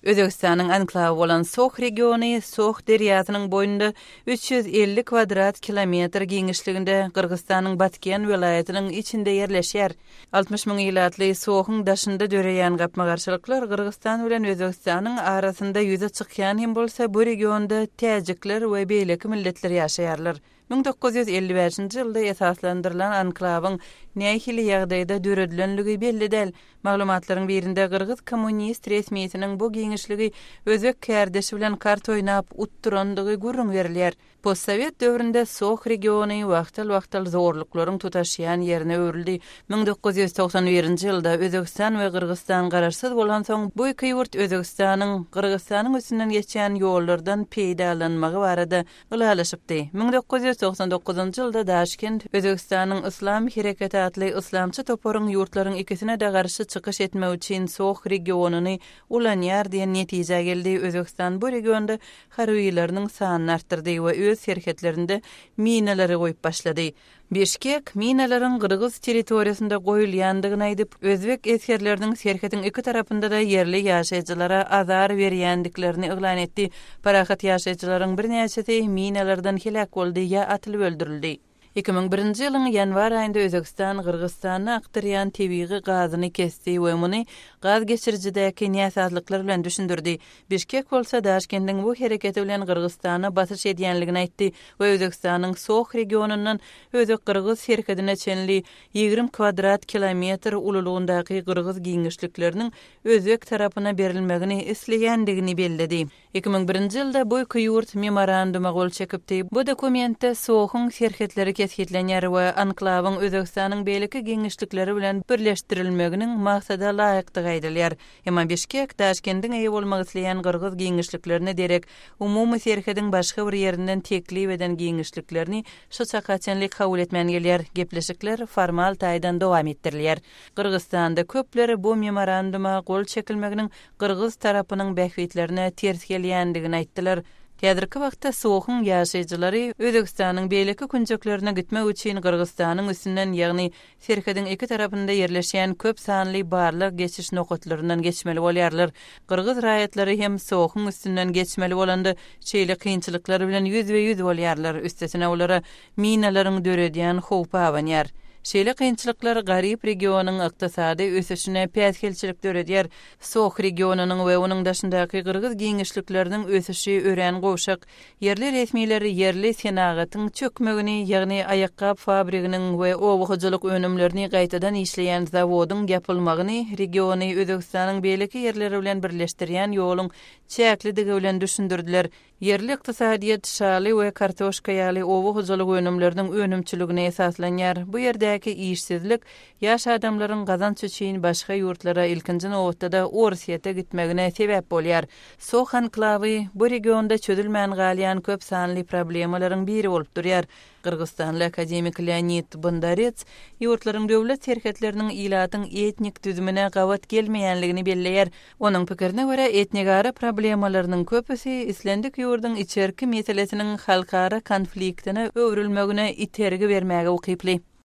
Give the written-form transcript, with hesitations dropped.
Özbekistanyň anklawy bolan Soğ regiony Soğ derýasynyň boýunda 350 kvadrat kilometr giňişliginde Kırgyzstanyň Batken welaýatynyň içinde ýerleşýär. 60 000 ýylatly Soğyň daşynda döreýän gapmagarçylyklar Kırgyzstan bilen Özbekistanyň arasynda ýüze çykýan hem bolsa bu regionda täjikler we beýleki milletler ýaşaýarlar. 1955-nji ýylda esaslandyrylan anklawyň nähili ýagdaýda döredilenligi belli däl. Maglumatlaryň birinde Kırgyz kommunist resmiýetiniň bu giňişligi özbek kärdeşi bilen kart oýnap utturandygy gurrun berilýär. Postsovet döwründe Soğ regiony wagtal zorluklaryň tutaşýan ýerine öwrildi. 1991-nji ýylda Özbekistan we Kırgyzstan garaşsyz bolan soň bu iki ýurt Özbekistanyň Kırgyzstanyň üstünden geçýän ýollardan peýdalanmagy barada ulalaşypdy. 1999-njy ýylda Daşkent Özbekistanyň Islam Hereketi adly islamçy toporyň ýurtlaryň ikisine de garşy çykyş etmek üçin Soğ regionuny ulanýar diýen netije geldi. Özbekistan bu regionda harbiýetleriniň sanyny artdyrdy we öz şerketlerinde minalary goýup başlady. Bişkek minalaryň Kırgyz territoriýasynda goýulýandygyny aýdyp, özbek eskerleriniň şerketiň iki tarapynda da yerli ýaşaýjylara azar berýändiklerini eglan etdi. Parahat ýaşaýjylaryň bir näçesi minalardan helak boldy ýa atylyp öldürildi. 2001-nji ýylyň ýanwar aýynda Özbekistan Kırgyzstana aktarýan tebiği gazyny kesdi we muny gaz geçirjidäki näsazlyklar bilen düşündirdi. Bişkek bolsa Daşkentdiň bu hereketi bilen Kırgyzstana basyş edýänligini aýtdy we Özbekistanyň Soğ regionundan özek Kırgyz şerketine çenli 20 kvadrat kilometr ululugyndaky Kırgyz giňişlikleriniň özek tarapyna berilmegini isleýändigini bellidi. 2001-nji ýylda bu iki ýurt memoranduma gol çekipdi. Bu dokumentde Soğyň şerketleri kesgitlenýär we anklawyň Özbekistanyň beýleki giňişlikleri bilen birleşdirilmeginiň maksada laýykdygy aýdylýar. Emma Bişkek Daşkentdiň eýe bolmak isleýän Kırgyz giňişliklerine derek umumy şerketiň başga bir ýerinden teklip eden giňişliklerini şu çakaçenlik kabul etmän gelýär. Gepleşikler formal taýdan dowam etdirilýär. Kırgyzstanda köpleri bu memoranduma gol çekilmeginiň Kırgyz tarapynyň bähwitlerine ters gelýändigini aýtdylar. Häzirki wagtda Soğyň ýaşaýjylary Özbekistanyň beýleki künjeklerine gitmek üçin Kırgyzstanyň üstünden ýagny şerketiň iki tarapynda ýerleşýän köp sanly barlyk geçiş nokatlaryndan geçmeli bolýarlar. Kırgyz raýatlary hem Soğyň üstünden geçmeli bolanda şeýle kynçylyklar bilen ýüzbe-ýüz bolýarlar. Üstesine olara minalaryň döredýän howpa awanýar. Şeýle kynçylyklar garyp regionyň ykdysady ösüşine päskelçilik döredýär. Soğ regionunyň we onuň daşyndaky Kırgyz giňişlikleriniň ösüşi ören goşak. Yerli resmiýetleri yerli senagatyň çökmegini, ýagny aýakkap fabriginiň we owakyjylyk önümlerini gaýtadan işleýän zawodyň ýapylmagyny, regiony Özbekistanyň beýleki ýerleri bilen birleşdirýän ýoluň çäklidigi bilen düşündirdiler. Yerli ykdysadyýat şaly we kartoşka ýaly owakyjylyk önümleriniň önümçiligine esaslanýar. Bu ýerdäki işsizlik ýaş adamlaryň gazanç üçin başga ýurtlara ilkinji nowatda Orsiýete gitmegine sebäp bolýar. Soğ anklawy bu regionda çözülmän galýan köp sanly problemalaryň biri bolup durýar. Kırgyzstanly akademik Leonid Bondarets ýurtlaryň döwlet şerketleriniň ilatyň etnik düzümine gawat gelmeýänligini belleýär. Onuň pikirine görä etnik ara problemalarynyň köpüsi islendik ýurduň içerki meselesiniň halkara konfliktine öwrülmegine itergi bermäge ukyply.